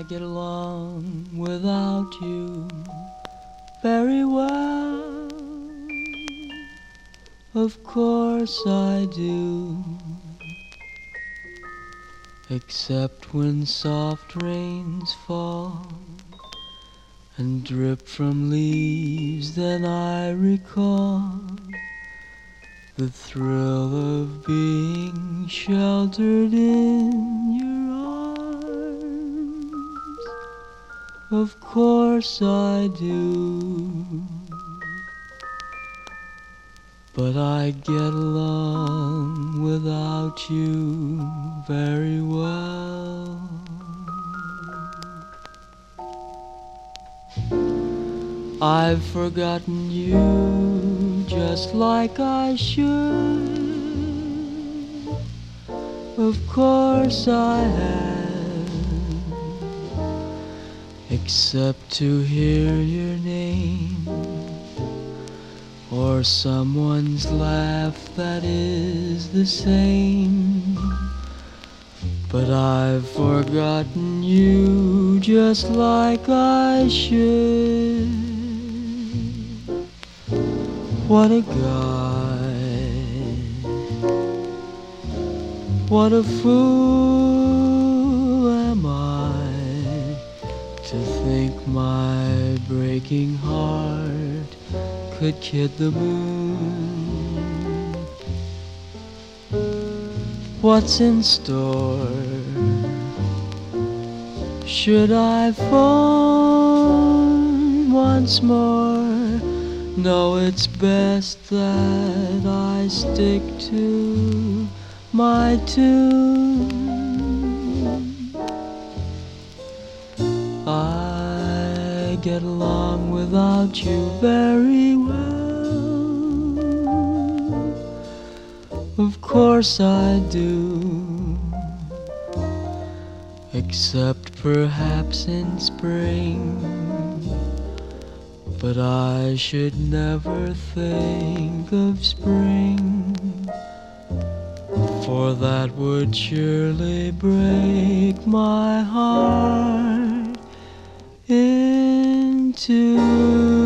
I get along without you very well. Of course I do. Except when soft rains fall and drip from leaves, then I recall the thrill of being sheltered in your arms. Of course I do. But I get along without you very well. I've forgotten you just like I should. Of course I have, except to hear your name or someone's laugh that is the same. But I've forgotten you just like I should. What a guy, what a fool am I to think my breaking heart could kid the moon. What's in store? Should I phone once more? No, it's best that I stick to my tune. I get along without you very well. Of course I do. Except perhaps in spring. But I should never think of spring, for that would surely break my heart in two.